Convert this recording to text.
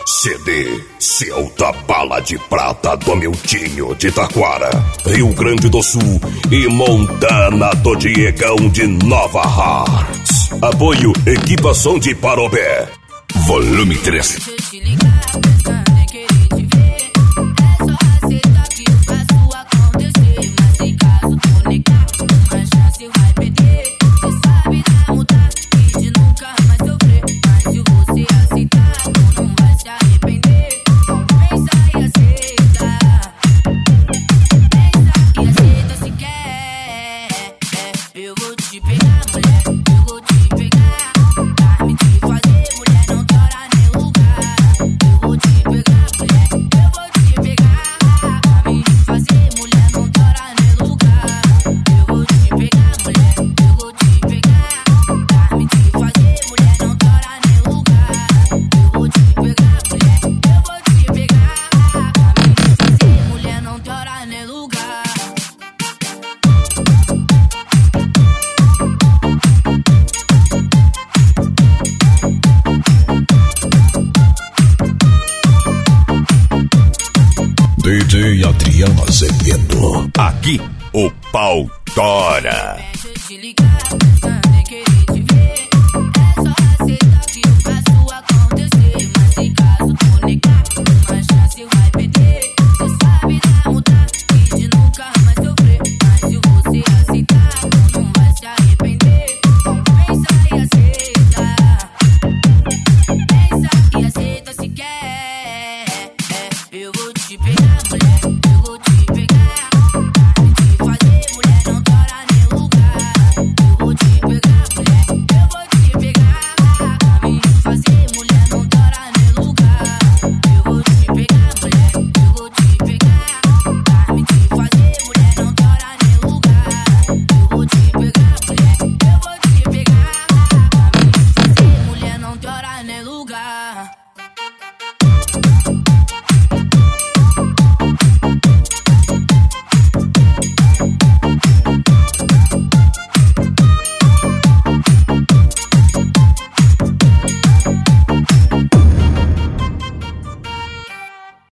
CD Celta Bala de Prata do Miltinho de Taquara, Rio Grande do Sul e Montana do Diegão de Nova Hartz. Apoio Equipa Som de Parobé. Volume 3. DJ Adriano Azevedo. Aqui o pau tora.